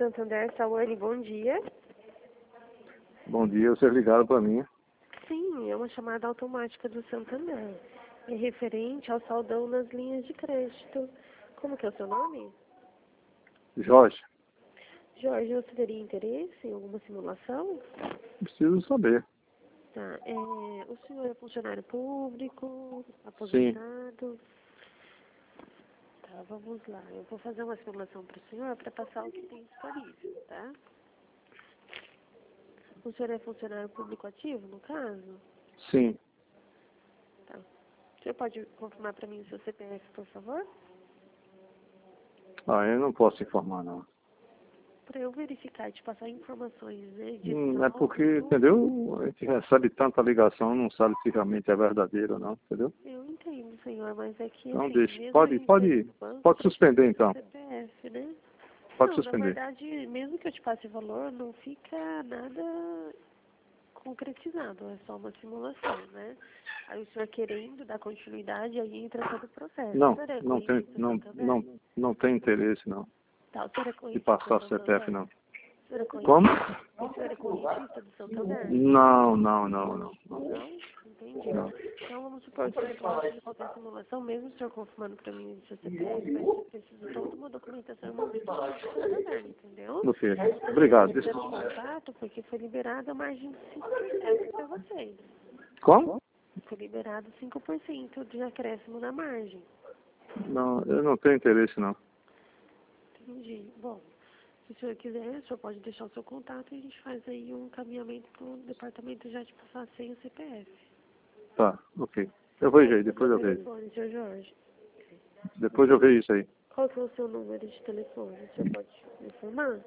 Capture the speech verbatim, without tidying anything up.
Santander, Saúde, bom dia. Bom dia, vocês ligaram para mim. Sim, é uma chamada automática do Santander. É referente ao saldão nas linhas de crédito. Como que é o seu nome? Jorge, Jorge, você teria interesse em alguma simulação? preciso saber. Tá, é, o senhor é funcionário público, Sim, aposentado? Tá, vamos lá. Eu vou fazer uma simulação para o senhor para passar o que tem disponível, tá? O senhor é funcionário público ativo, no caso? sim. Tá. O senhor pode confirmar para mim o seu C P F, por favor? Ah, eu não posso informar, não. Para eu verificar e te passar informações, né, de Hum, é porque, saldo. entendeu? A gente recebe tanta ligação, não sabe se realmente é verdadeiro ou não, entendeu? Eu entendo, senhor, mas é que, Então assim, deixa. mesmo a Pode, empresa pode, do banco pode precisa suspender do seu então. C P F, né? Pode Não, na suspender. verdade, mesmo que eu te passe valor, não fica nada concretizado, é só uma simulação, né? Aí o senhor querendo dar continuidade, aí entra todo o processo. O Não, senhor é não tem, correntista não, Santander? não, não tem interesse, não. Tá, o senhor é De correntista passar o C P F, Santander? não. O senhor é Como? correntista? O senhor é correntista do Santander? Não, não, não, não. Não. Não? Entendi. Não. Então vamos supor que antes de qualquer simulação, mesmo o senhor confirmando para mim o seu C P F, vai ser preciso toda uma documentação e uma visita do Santander, entendeu? Ok. Você Obrigado. está entrando em contato porque foi liberada a margem de cinco por cento para vocês. Como? Foi liberado cinco por cento de acréscimo na margem. Não, eu não tenho interesse, não. Entendi. Bom, se o senhor quiser, o senhor pode deixar o seu contato e a gente faz aí um encaminhamento para o departamento já te passar sem o C P F. Tá, ok. Eu vejo Qual aí, que é o depois seu eu vejo. telefone, senhor Jorge? Depois eu vejo isso aí. Qual que é o seu número de telefone? O senhor pode me informar?